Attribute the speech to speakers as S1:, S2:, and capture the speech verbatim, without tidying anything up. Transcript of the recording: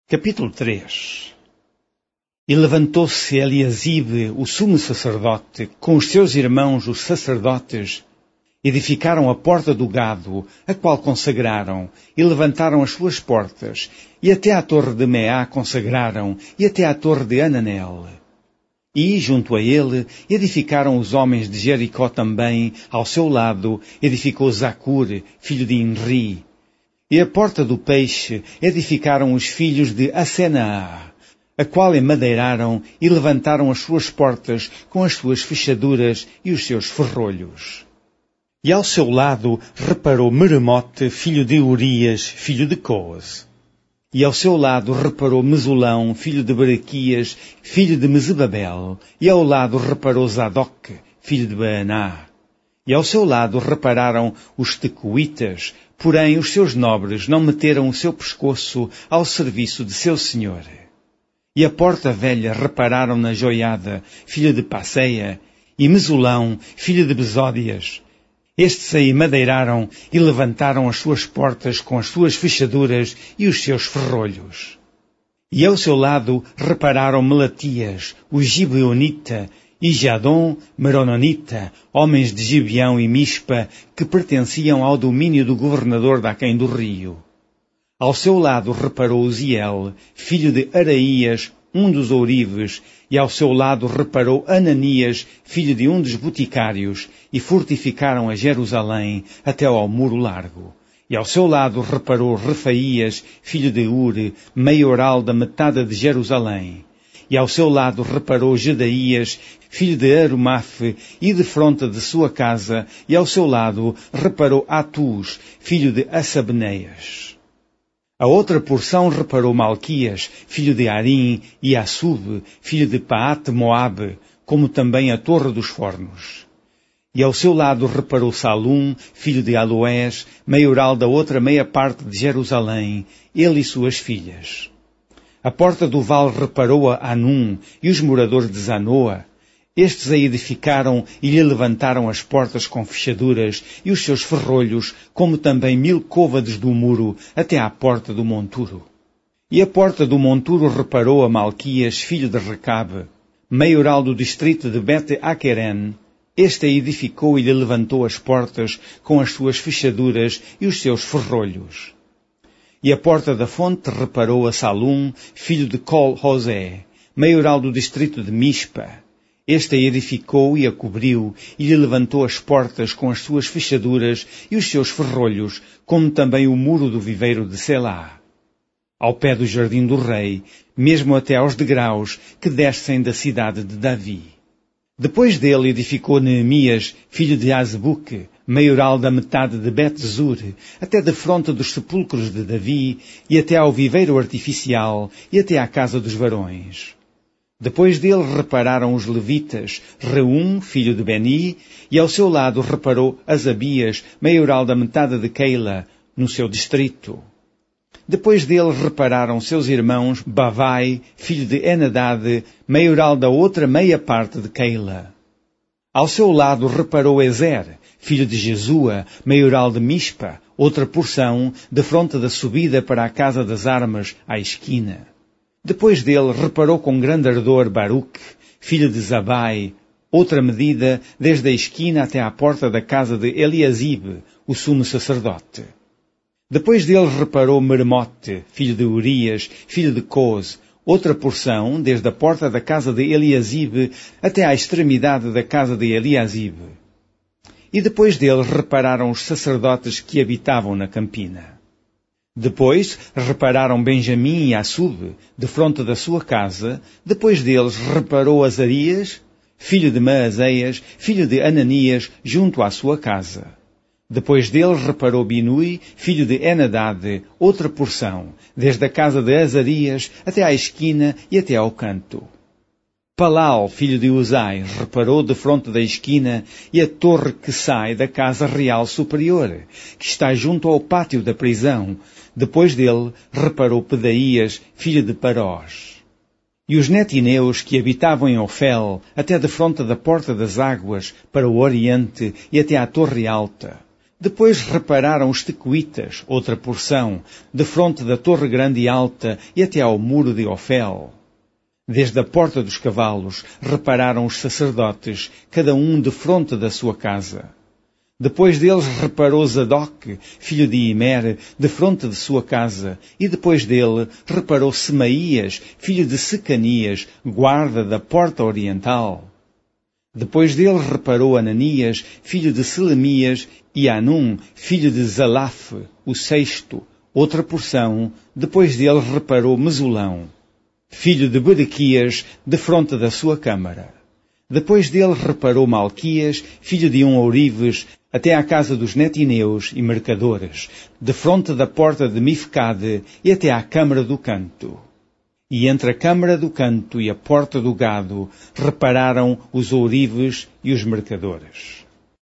S1: Capítulo três. E levantou-se Eliasibe, o sumo sacerdote, com os seus irmãos, os sacerdotes, edificaram a porta do gado, a qual consagraram, e levantaram as suas portas, e até à torre de Meá consagraram, e até à torre de Ananel. E, junto a ele, edificaram os homens de Jericó também, ao seu lado, edificou Zacur, filho de Inri. E a porta do peixe edificaram os filhos de Asenaá, a qual emadeiraram e levantaram as suas portas com as suas fechaduras e os seus ferrolhos. E ao seu lado reparou Meremote, filho de Urias, filho de Coas. E ao seu lado reparou Mesulão, filho de Berequias, filho de Mesebabel. E ao lado reparou Zadok, filho de Baaná. E ao seu lado repararam os tecoitas, porém os seus nobres não meteram o seu pescoço ao serviço de seu senhor. E a porta velha repararam na Joiada, filha de Passeia, e Mesulão, filho de Besódias. Estes aí madeiraram e levantaram as suas portas com as suas fechaduras e os seus ferrolhos. E ao seu lado repararam Melatias, o Gibeonita, e Jadom, Merononita, homens de Gibeão e Mispa, que pertenciam ao domínio do governador de aquém do rio. Ao seu lado reparou Uziel, filho de Araías, um dos ourives, e ao seu lado reparou Ananias, filho de um dos boticários, e fortificaram a Jerusalém até ao muro largo. E ao seu lado reparou Refaías, filho de Ure, maioral da metade de Jerusalém. E ao seu lado reparou Gedaías, filho de Arumafe, e de fronte de sua casa, e ao seu lado reparou Atus, filho de Assabneias. A outra porção reparou Malquias, filho de Arim, e Assub, filho de Paate-Moabe, como também a torre dos fornos. E ao seu lado reparou Salum, filho de Aloés, maioral da outra meia parte de Jerusalém, ele e suas filhas. A porta do vale reparou a Anum e os moradores de Zanoa. Estes a edificaram e lhe levantaram as portas com fechaduras e os seus ferrolhos, como também mil côvades do muro, até à porta do monturo. E a porta do monturo reparou a Malquias, filho de Recabe, maioral do distrito de Bet-Aqueren. Este a edificou e lhe levantou as portas com as suas fechaduras e os seus ferrolhos. E a porta da fonte reparou a Salum, filho de Col-Hosé, maioral do distrito de Mispa. Este a edificou e a cobriu, e lhe levantou as portas com as suas fechaduras e os seus ferrolhos, como também o muro do viveiro de Selá. Ao pé do jardim do rei, mesmo até aos degraus que descem da cidade de Davi. Depois dele edificou Neemias, filho de Azbuque, maioral da metade de Bet-Zur, até de fronte dos sepulcros de Davi, e até ao viveiro artificial, e até à casa dos varões. Depois dele repararam os levitas, Reum, filho de Beni, e ao seu lado reparou Asabias, maioral da metade de Keila, no seu distrito. Depois dele repararam seus irmãos Bavai, filho de Enadade, maioral da outra meia parte de Keila. Ao seu lado reparou Ezer, filho de Jesua, maioral de Mispa, outra porção, de fronte da subida para a casa das armas, à esquina. Depois dele reparou com grande ardor Baruque, filho de Zabai, outra medida, desde a esquina até à porta da casa de Eliasibe, o sumo sacerdote. Depois dele reparou Meremote, filho de Urias, filho de Coas, outra porção, desde a porta da casa de Eliasibe até à extremidade da casa de Eliasibe. E depois dele repararam os sacerdotes que habitavam na campina. Depois repararam Benjamim e Assub, de fronte da sua casa. Depois deles reparou Azarias, filho de Maazéias, filho de Ananias, junto à sua casa. Depois dele reparou Binui, filho de Enadade, outra porção, desde a casa de Azarias até à esquina e até ao canto. Palal, filho de Uzai, reparou de fronte da esquina e a torre que sai da casa real superior, que está junto ao pátio da prisão. Depois dele reparou Pedaías, filho de Parós. E os netineus que habitavam em Ofel, até de fronte da porta das águas, para o oriente e até à torre alta. Depois repararam os tecoitas, outra porção, defronte da torre grande e alta e até ao muro de Ofel. Desde a porta dos cavalos repararam os sacerdotes, cada um defronte da sua casa. Depois deles reparou Zadok, filho de Imer, defronte de sua casa, e depois dele reparou Semaías, filho de Secanias, guarda da porta oriental. Depois dele reparou Ananias, filho de Selemias, e Anum, filho de Zalaf, o sexto, outra porção. Depois dele reparou Mesulão, filho de Berequias, defronte da sua câmara. Depois dele reparou Malquias, filho de um ourives, até à casa dos netineus e mercadores, defronte da porta de Mifcade e até à câmara do canto. E entre a câmara do canto e a porta do gado repararam os ourives e os mercadores.